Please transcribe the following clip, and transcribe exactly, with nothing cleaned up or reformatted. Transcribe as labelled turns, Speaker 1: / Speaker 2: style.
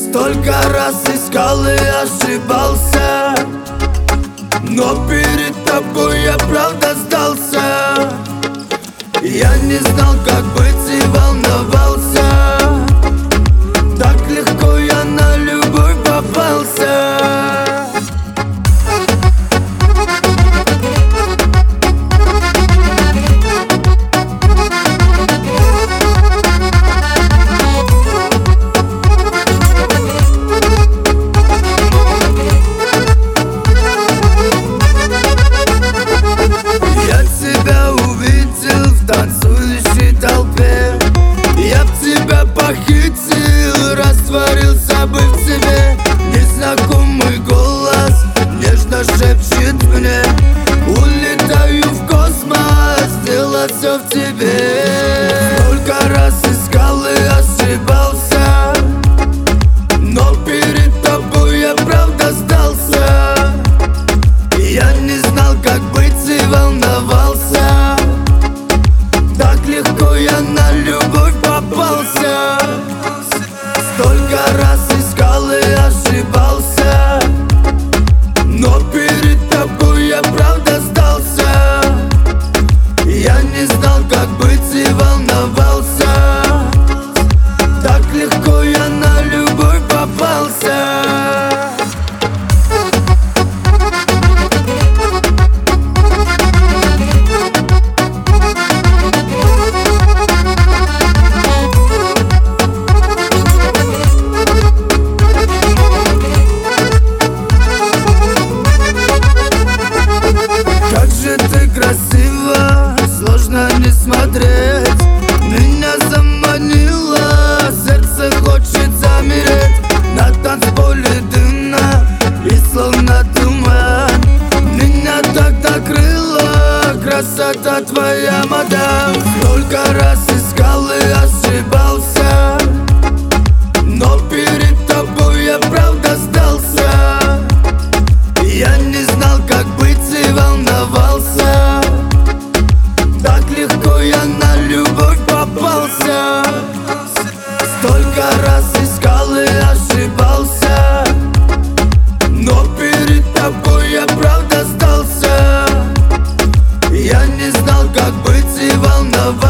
Speaker 1: Столько раз искал и ошибался, но перед тобой я правда сдался. Я не знал, как быть, и волновался. Так легко я на любовь попался. Танцующей толпе я б тебя похитил, растворился бы в тебе. Незнакомый голос нежно шепчет мне: улетаю в космос, дело все в тебе. Сколько раз искал и ошибался, но перед тобой я правда сдался. Я не знал, как быть, и волновался. Так легко я на любовь попался. Столько раз искал и ошибался, но перед тобой я правда сдался. Я не знал, как быть, и волновался. Так легко я на любовь попался. Красиво, сложно не смотреть. Меня заманило, сердце хочет замереть. На танцполе дымно и словно туман. Меня так накрыла красота твоя, мадам. Столько раз искал и ошибался, но перед тобой я правда сдался. Я не знал, как быть, и волновался. Так легко я на любовь попался. Столько раз искал и ошибался, но перед тобой я правда сдался. Я не знал, как быть, и волновался.